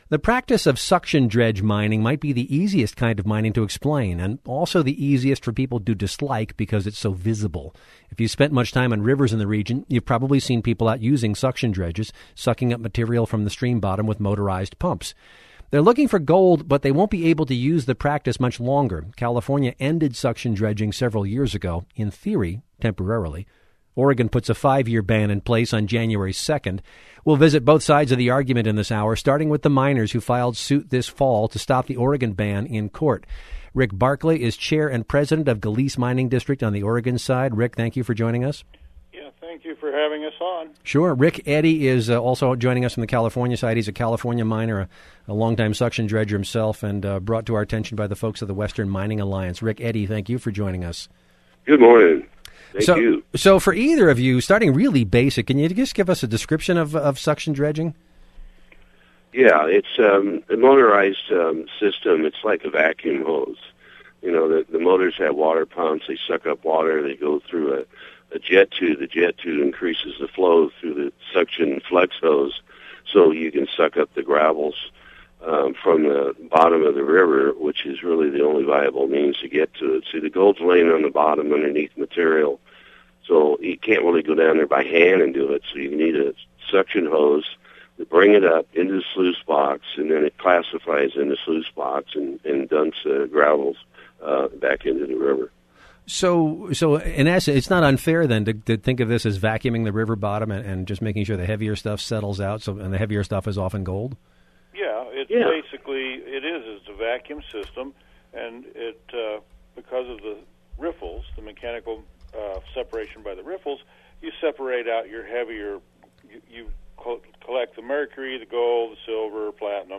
The practice of suction dredge mining might be the easiest kind of mining to explain, and also the easiest for people to dislike because it's so visible. If you spent much time on rivers in the region, you've probably seen people out using suction dredges, sucking up material from the stream bottom with motorized pumps. They're looking for gold, but they won't be able to use the practice much longer. California ended suction dredging several years ago, in theory, temporarily. Oregon puts a 5-year ban in place on January 2nd. We'll visit both sides of the argument in this hour, starting with the miners who filed suit this fall to stop the Oregon ban in court. Rick Barclay is chair and president of Galice Mining District on the Oregon side. Rick, thank you for joining us. Yeah, thank you for having us on. Sure. Rick Eddy is also joining us from the California side. He's a California miner, a longtime suction dredger himself, and brought to our attention by the folks of the Western Mining Alliance. Rick Eddy, thank you for joining us. Good morning. Thank you. So for either of you, starting really basic, can you just give us a description of suction dredging? Yeah, it's a motorized system. It's like a vacuum hose. You know, the motors have water pumps. They suck up water. They go through a jet tube. The jet tube increases the flow through the suction flex hose so you can suck up the gravels from the bottom of the river, which is really the only viable means to get to it. See, the gold's laying on the bottom underneath material, so you can't really go down there by hand and do it. So you need a suction hose to bring it up into the sluice box, and then it classifies in the sluice box and dumps the gravels back into the river. So in essence, it's not unfair then to think of this as vacuuming the river bottom and just making sure the heavier stuff settles out. And the heavier stuff is often gold. Basically it is. It's a vacuum system, and it because of the riffles, the mechanical separation by the riffles, you separate out your heavier. You collect the mercury, the gold, the silver, platinum.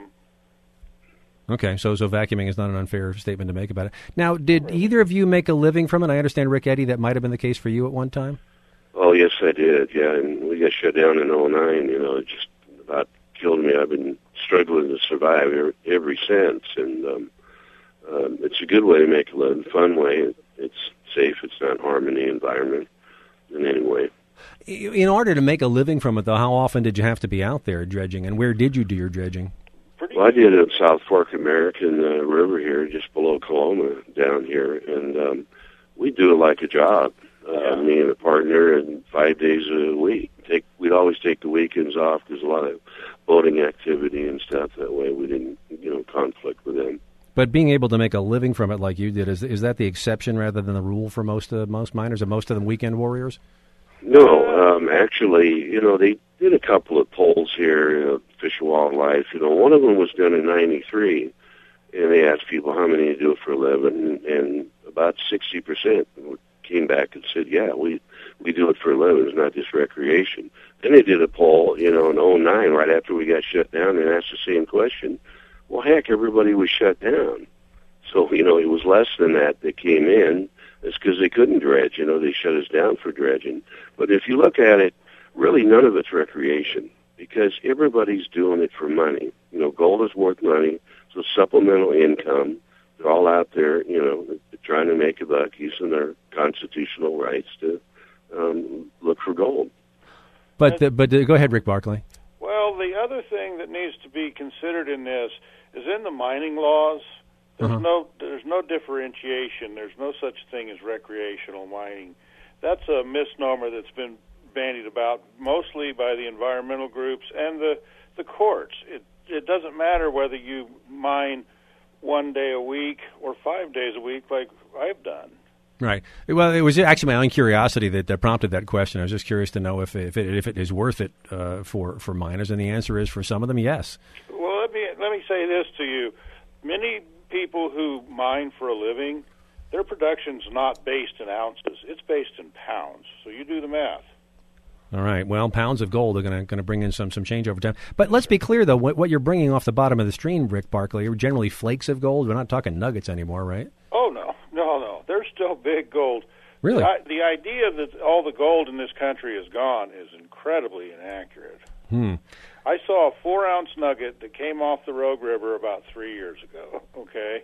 Okay, so vacuuming is not an unfair statement to make about it. Now, did either of you make a living from it? I understand, Rick Eddy, that might have been the case for you at one time. Oh, yes, I did. Yeah, and we got shut down in '09. You know, it just about killed me. I've been struggling to survive ever since, and it's a good way to make a living, fun way. It's safe. It's not harming the environment in any way. In order to make a living from it, though, how often did you have to be out there dredging, and where did you do your dredging? Well, I did it at South Fork American River here, just below Coloma down here, and we do it like a job. Me and a partner, and 5 days a week. We'd always take the weekends off. There's a lot of boating activity and stuff. That way we didn't, conflict with them. But being able to make a living from it like you did, is that the exception rather than the rule for most miners? Are most of them weekend warriors? No, actually, they did a couple of polls here, Fish and Wildlife. One of them was done in '93, and they asked people how many do it for a living, and about 60% came back and said, yeah, we do it for a living. It's not just recreation. Then they did a poll, in '09, right after we got shut down, and asked the same question. Well, heck, everybody was shut down. So, it was less than that came in. It's because they couldn't dredge. They shut us down for dredging. But if you look at it, really none of it's recreation because everybody's doing it for money. Gold is worth money, so supplemental income. They're all out there, trying to make a buck, using their constitutional rights to look for gold. But go ahead, Rick Barclay. Well, the other thing that needs to be considered in this is in the mining laws. There's no differentiation. There's no such thing as recreational mining. That's a misnomer that's been bandied about mostly by the environmental groups and the courts. It doesn't matter whether you mine 1 day a week or 5 days a week like I've done. Right. Well, it was actually my own curiosity that prompted that question. I was just curious to know if it is worth it for miners, and the answer is for some of them, yes. Well, let me say this to you. Many people who mine for a living, their production's not based in ounces. It's based in pounds. So you do the math. All right. Well, pounds of gold are going to bring in some change over time. But let's be clear, though, what you're bringing off the bottom of the stream, Rick Barclay, are generally flakes of gold. We're not talking nuggets anymore, right? Oh, no. There's still big gold. Really? The idea that all the gold in this country is gone is incredibly inaccurate. I saw a 4-ounce nugget that came off the Rogue River about 3 years ago, okay?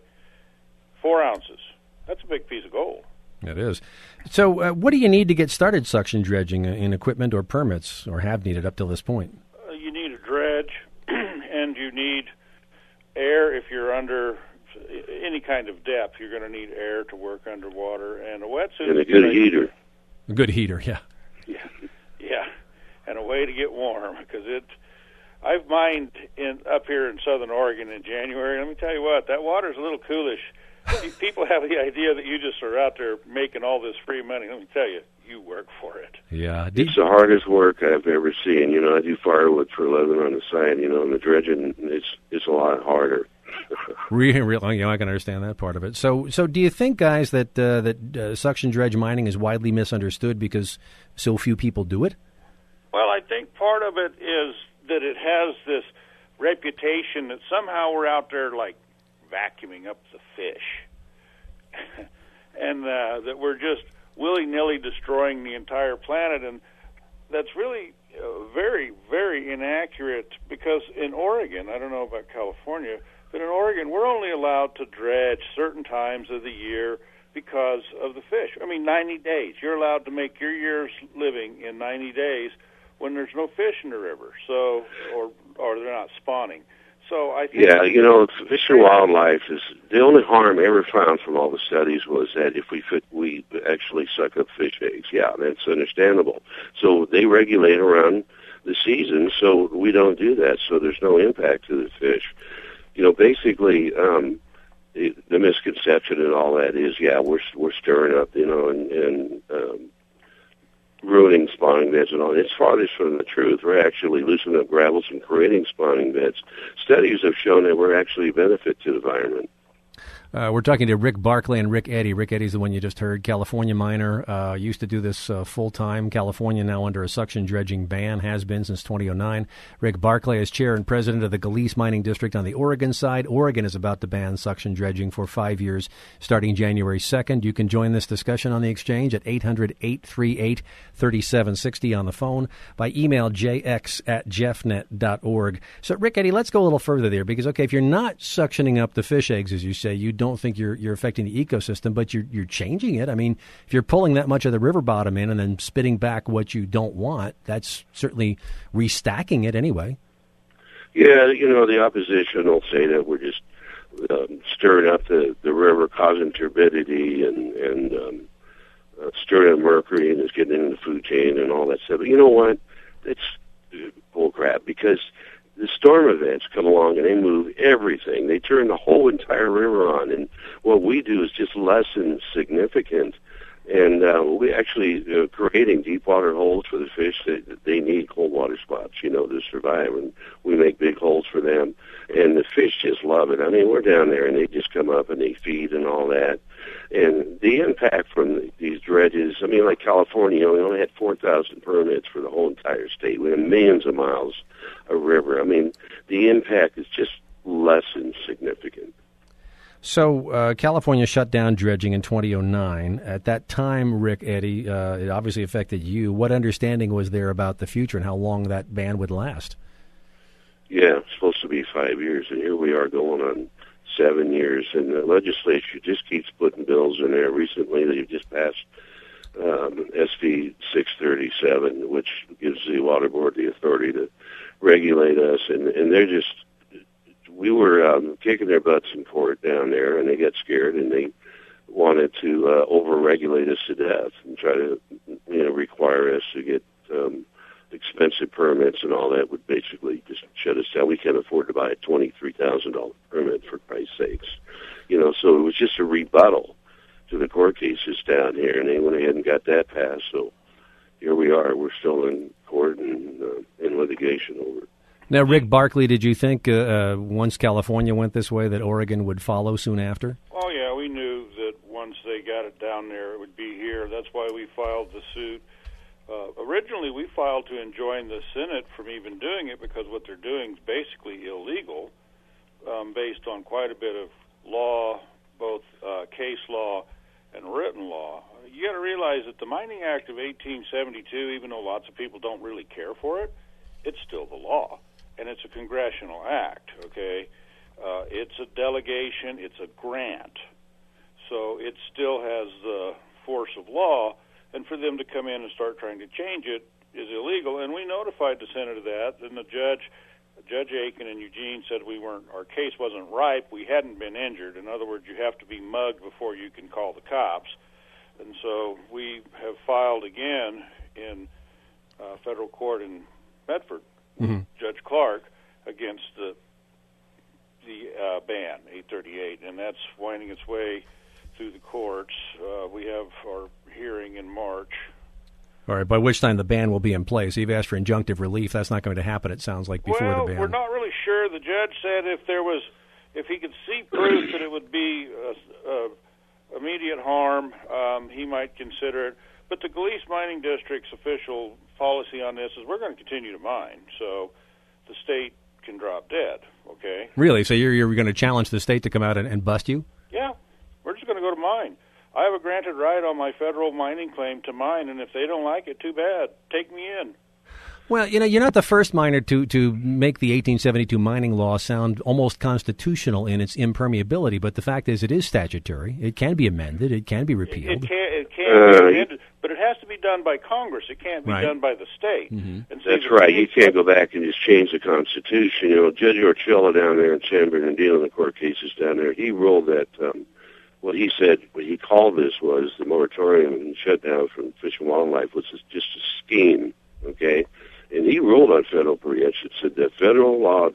4 ounces. That's a big piece of gold. It is. So what do you need to get started suction dredging in equipment or permits, or have needed up till this point? You need a dredge, and you need air, if you're under any kind of depth, you're going to need air to work underwater, and a wetsuit. And a good heater. A good heater, yeah. Yeah, and a way to get warm, because I've mined up here in southern Oregon in January. Let me tell you what, that water's a little coolish. People have the idea that you just are out there making all this free money. Let me tell you, you work for it. Yeah. It's the hardest work I've ever seen. You know, I do firewood for a living on the side, you know, and the dredging, it's a lot harder. Really, I can understand that part of it. So do you think, guys, that suction dredge mining is widely misunderstood because so few people do it? Well, I think part of it is that it has this reputation that somehow we're out there like vacuuming up the fish, and that we're just willy-nilly destroying the entire planet, and that's really very, very inaccurate, because in Oregon, I don't know about California, but in Oregon, we're only allowed to dredge certain times of the year because of the fish. I mean, 90 days. You're allowed to make your year's living in 90 days when there's no fish in the river, so or they're not spawning. So I think you know, Fish and Wildlife is the only harm ever found from all the studies was that if we actually suck up fish eggs. Yeah, that's understandable. So they regulate around the season, so we don't do that. So there's no impact to the fish. You know, basically, the misconception and all that is, we're stirring up, you know, and ruining spawning beds and all. It's farthest from the truth. We're actually loosening up gravels and creating spawning beds. Studies have shown that we're actually a benefit to the environment. We're talking to Rick Barclay and Rick Eddy. Rick Eddy's the one you just heard, California miner, used to do this full-time. California now under a suction dredging ban, has been since 2009. Rick Barclay is chair and president of the Galice Mining District on the Oregon side. Oregon is about to ban suction dredging for 5 years starting January 2nd. You can join this discussion on the exchange at 800-838-3760 on the phone, by email jx@jeffnet.org. So, Rick Eddy, let's go a little further there, because, okay, if you're not suctioning up the fish eggs, as you say, you don't think you're affecting the ecosystem, but you're changing it. I mean, if you're pulling that much of the river bottom in and then spitting back what you don't want, that's certainly restacking it anyway. Yeah, you know, the opposition will say that we're just stirring up the river, causing turbidity and stirring up mercury, and it's getting into the food chain and all that stuff. But you know what? It's bullcrap, because the storm events come along and they move everything. They turn the whole entire river on, and what we do is just lessen significant. And we actually creating deep water holes for the fish that they need cold water spots, you know, to survive. And we make big holes for them, and the fish just love it. I mean, we're down there and they just come up and they feed and all that. And the impact from these dredges, I mean, like California, we only had 4,000 permits for the whole entire state. We have millions of miles of river. I mean, the impact is just less than significant. So California shut down dredging in 2009. At that time, Rick Eddy, it obviously affected you. What understanding was there about the future and how long that ban would last? Yeah, it's supposed to be 5 years, and here we are going on 7 years. And the legislature just keeps putting bills in there. Recently, they've just passed SB 637, which gives the Water Board the authority to regulate us, and they're just, we were kicking their butts in court down there, and they got scared, and they wanted to over-regulate us to death and try to, you know, require us to get expensive permits and all that. Would basically just shut us down. We can't afford to buy a $23,000 permit, for Christ's sakes. You know, so it was just a rebuttal to the court cases down here, and they went ahead and got that passed. So here we are. We're still in court and in litigation over it. Now, Rick Barclay, did you think once California went this way that Oregon would follow soon after? Oh, yeah, we knew that once they got it down there, it would be here. That's why we filed the suit. Originally, we filed to enjoin the Senate from even doing it, because what they're doing is basically illegal, based on quite a bit of law, both case law and written law. You got to realize that the Mining Act of 1872, even though lots of people don't really care for it, it's still the law. And it's a congressional act, okay? It's a delegation, it's a grant. So it still has the force of law, and for them to come in and start trying to change it is illegal. And we notified the Senate of that, and the judge Judge Aiken and Eugene said our case wasn't ripe. We hadn't been injured. In other words, you have to be mugged before you can call the cops. And so we have filed again in federal court in Medford, Judge Clark, against the ban, 838, and that's winding its way through the courts. We have our hearing in March. All right, by which time the ban will be in place. You've asked for injunctive relief. That's not going to happen, it sounds like, before the ban. Well, we're not really sure. The judge said if he could see proof that it would be immediate harm, he might consider it. But the Gillespie Mining District's official policy on this is we're going to continue to mine, so the state can drop dead, okay? Really? So you're going to challenge the state to come out and bust you? Yeah, we're just going to go to mine. I have a granted right on my federal mining claim to mine, and if they don't like it, too bad. Take me in. Well, you're not the first miner to make the 1872 mining law sound almost constitutional in its impermeability, but the fact is it is statutory. It can be amended. It can be repealed. It can be amended, but it has to be done by Congress. It can't be done by the state. And that's right. You can't go back and just change the Constitution. Judge Orchella down there in San Bernardino, the court cases down there, he ruled that what he called this was the moratorium and shutdown from Fish and Wildlife was just a scheme, okay? And he ruled on federal preemption, said that federal law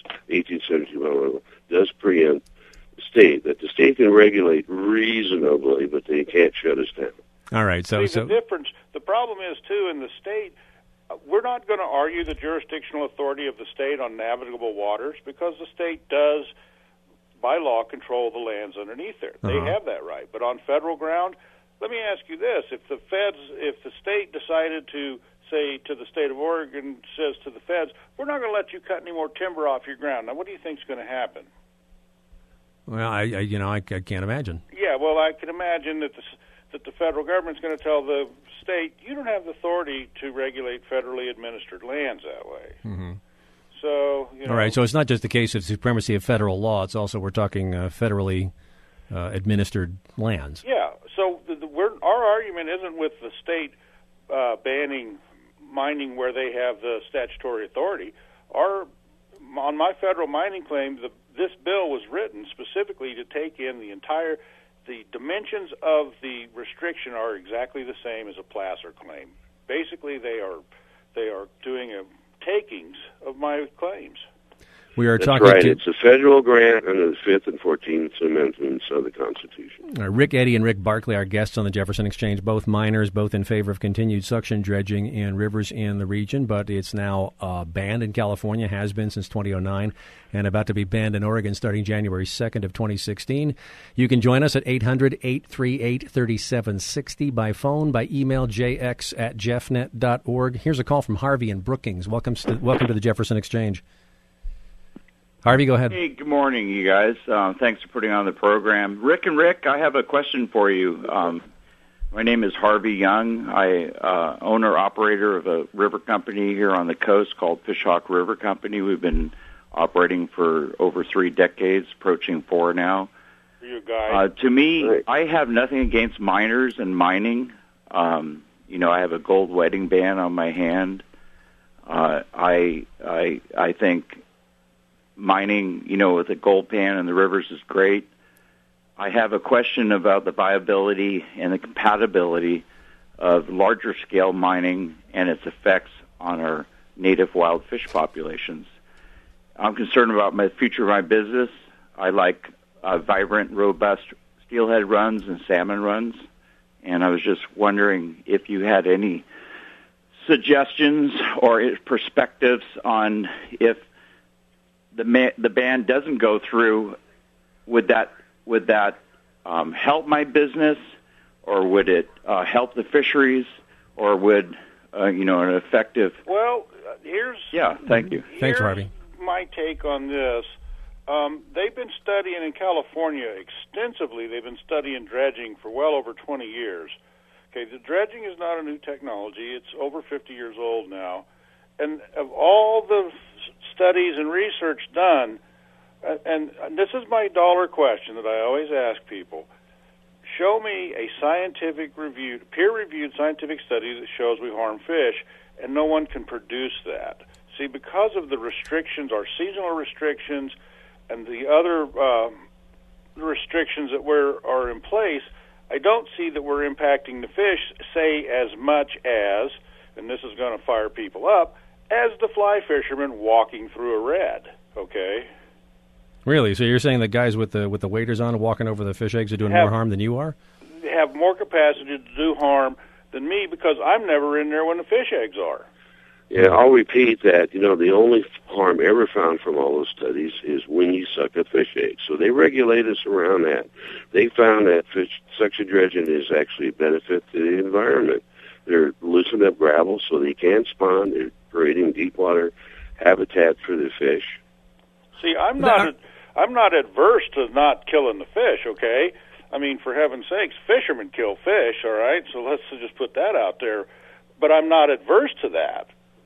1872 does preempt the state, that the state can regulate reasonably, but they can't shut us down. All right, so the problem is, too, in the state, we're not going to argue the jurisdictional authority of the state on navigable waters because the state does, by law, control the lands underneath there. They have that right. But on federal ground, let me ask you this. If the state decided to say to the state of Oregon, says to the feds, we're not going to let you cut any more timber off your ground. Now, what do you think is going to happen? Well, I can't imagine. Yeah, well, I can imagine that the federal government's going to tell the state, you don't have the authority to regulate federally administered lands that way. Mm-hmm. So, all right, so it's not just the case of supremacy of federal law. It's also we're talking federally administered lands. Yeah, so our argument isn't with the state banning mining where they have the statutory authority. On my federal mining claim, this bill was written specifically to take in the dimensions of the restriction are exactly the same as a placer claim. Basically, they are doing takings of my claims. We are That's talking right. to It's a federal grant under the 5th and 14th Amendments of the Constitution. Rick Eddy and Rick Barkley, our guests on the Jefferson Exchange, both miners, both in favor of continued suction dredging in rivers in the region, but it's now banned in California, has been since 2009, and about to be banned in Oregon starting January 2nd of 2016. You can join us at 800-838-3760 by phone, by email, jx@jeffnet.org. Here's a call from Harvey in Brookings. Welcome to the Jefferson Exchange. Harvey, go ahead. Hey, good morning, you guys. Thanks for putting on the program. Rick and Rick, I have a question for you. My name is Harvey Young. I owner-operator of a river company here on the coast called Fishhawk River Company. We've been operating for over 3 decades, approaching 4 now. Are you a guy? To me, I have nothing against miners and mining. I have a gold wedding band on my hand. I think mining, with the gold pan in the rivers is great. I have a question about the viability and the compatibility of larger scale mining and its effects on our native wild fish populations. I'm concerned about the future of my business. I like vibrant, robust steelhead runs and salmon runs, and I was just wondering if you had any suggestions or perspectives on if the ban doesn't go through, would that help my business, or would it help the fisheries, or would an effective? Well, thank you. Thanks, Harvey. My take on this. They've been studying in California extensively. They've been studying dredging for well over 20 years. Okay, the dredging is not a new technology. It's over 50 years old now. And of all the studies and research done, and this is my dollar question that I always ask people, show me a peer-reviewed scientific study that shows we harm fish, and no one can produce that. See, because of the restrictions, our seasonal restrictions, and the other restrictions that are in place, I don't see that we're impacting the fish, say, as much as, and this is going to fire people up, as the fly fishermen walking through a red, okay? Really? So you're saying the guys with the waders on walking over the fish eggs are doing more harm than you are? They have more capacity to do harm than me because I'm never in there when the fish eggs are. Yeah, I'll repeat that. The only harm ever found from all those studies is when you suck a fish egg. So they regulate us around that. They found that suction dredging is actually a benefit to the environment. They're loosening up gravel so they can spawn. They're creating deep water habitat for the fish. See, I'm not adverse to not killing the fish, okay? I mean, for heaven's sakes, fishermen kill fish, all right? So let's just put that out there. But I'm not adverse to that.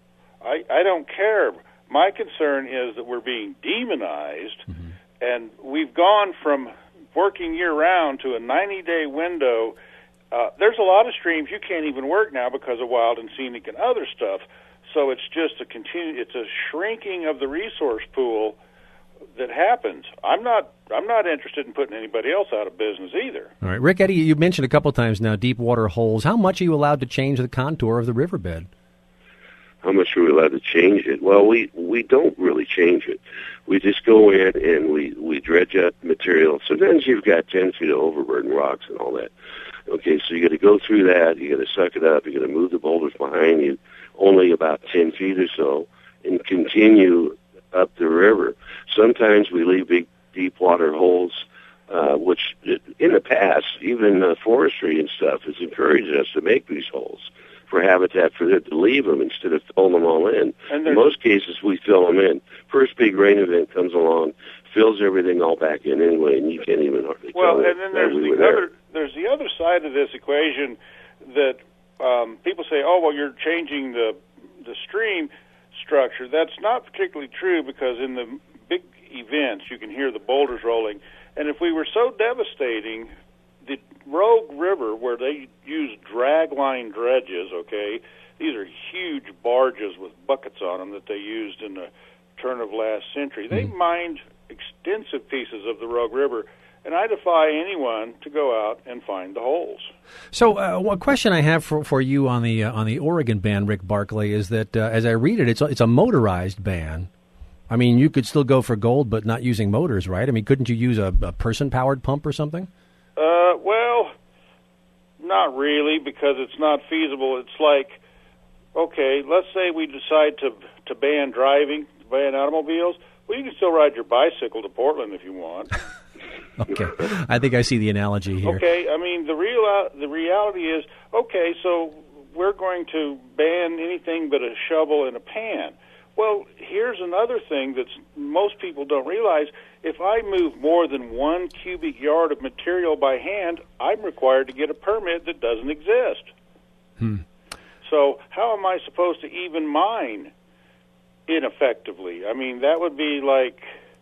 I don't care. My concern is that we're being demonized, and we've gone from working year-round to a 90-day window. There's a lot of streams you can't even work now because of wild and scenic and other stuff. So it's just it's a shrinking of the resource pool that happens. I'm not interested in putting anybody else out of business either. All right, Rick Eddy, you mentioned a couple times now deep water holes. How much are you allowed to change the contour of the riverbed? How much are we allowed to change it? Well, we don't really change it. We just go in and we dredge up material. Sometimes you've got 10 feet of overburden rocks and all that. Okay, so you got to go through that. You got to suck it up. You got to move the boulders behind you, only about 10 feet or so, and continue up the river. Sometimes we leave big deep water holes, which in the past, even forestry and stuff has encouraged us to make these holes for habitat for them to leave them instead of filling them all in. In most cases, we fill them in. First big rain event comes along, fills everything all back in anyway, and you can't even hardly tell. Well, and then there's the other side of this equation that people say, oh, well, you're changing the stream structure. That's not particularly true because in the big events, you can hear the boulders rolling. And if we were so devastating, the Rogue River, where they use dragline dredges, okay, these are huge barges with buckets on them that they used in the turn of last century. They mined extensive pieces of the Rogue River, and I defy anyone to go out and find the holes. So, one question I have for you on the Oregon ban, Rick Barclay, is that as I read it, it's a motorized ban. I mean, you could still go for gold, but not using motors, right? I mean, couldn't you use a person-powered pump or something? Well, not really, because it's not feasible. It's like, okay, let's say we decide to ban driving, ban automobiles. Well, you can still ride your bicycle to Portland if you want. Okay, I think I see the analogy here. Okay, I mean, the reality is, okay, so we're going to ban anything but a shovel and a pan. Well, here's another thing that most people don't realize. If I move more than 1 cubic yard of material by hand, I'm required to get a permit that doesn't exist. So how am I supposed to even mine ineffectively? I mean, that would be like,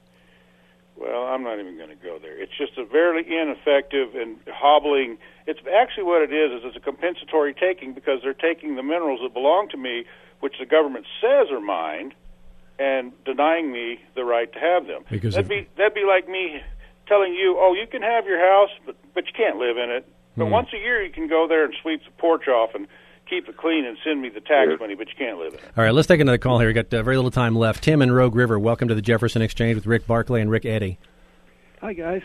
well, I'm not even going to go there. It's just a very ineffective and hobbling. It's actually what it is it's a compensatory taking because they're taking the minerals that belong to me, which the government says are mine, and denying me the right to have them. Because that'd be like me telling you, oh, you can have your house, but you can't live in it. But once a year you can go there and sweep the porch off and keep it clean and send me the tax money, but you can't live in it. All right, let's take another call here. We've got very little time left. Tim in Rogue River, welcome to the Jefferson Exchange with Rick Barclay and Rick Eddy. Hi, guys.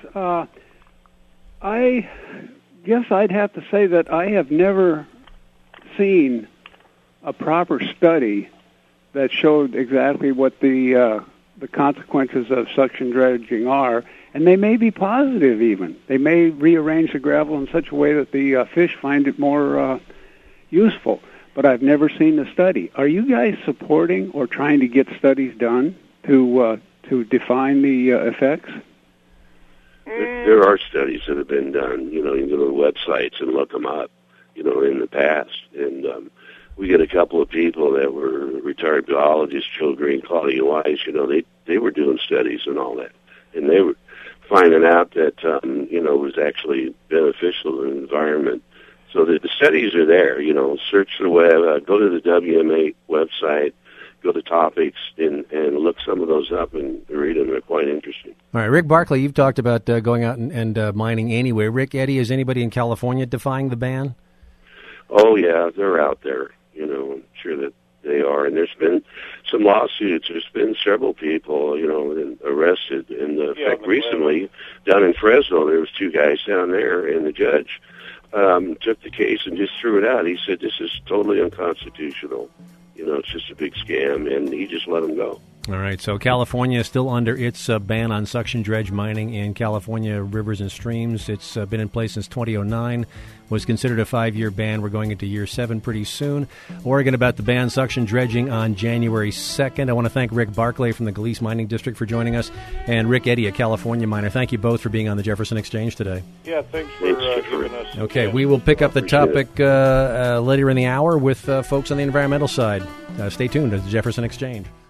I guess I'd have to say that I have never seen a proper study that showed exactly what the consequences of suction dredging are, and they may be positive even. They may rearrange the gravel in such a way that the fish find it more useful, but I've never seen the study. Are you guys supporting or trying to get studies done to define the effects? There are studies that have been done. You can go to the websites and look them up, in the past. And we get a couple of people that were retired biologists, Joe Green, Claudia Wise, they were doing studies and all that. And they were finding out that, it was actually beneficial to the environment. So the studies are there, search the web, go to the WMA website, go to topics and look some of those up and read them. They're quite interesting. All right, Rick Barclay, you've talked about going out and mining anyway. Rick, Eddie, is anybody in California defying the ban? Oh, yeah, they're out there. I'm sure that they are. And there's been some lawsuits. There's been several people, arrested. And in fact, recently, down in Fresno, there was 2 guys down there, and the judge took the case and just threw it out. He said, this is totally unconstitutional. It's just a big scam, and he just let them go. All right, so California is still under its ban on suction dredge mining in California rivers and streams. It's been in place since 2009, was considered a 5-year ban. We're going into year 7 pretty soon. Oregon about to ban suction dredging on January 2nd. I want to thank Rick Barclay from the Gleese Mining District for joining us, and Rick Eddy, a California miner. Thank you both for being on the Jefferson Exchange today. Yeah, thanks for giving us... Okay, we will pick up the topic later in the hour with folks on the environmental side. Stay tuned to the Jefferson Exchange.